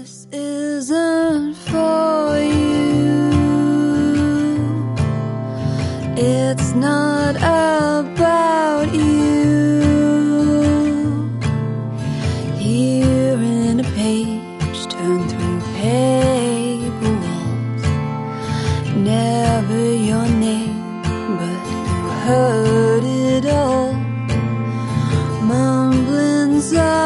This isn't for you. It's not about you. Here in a page, turn through paper walls. Never your name, but you heard it all. Mumbling silence.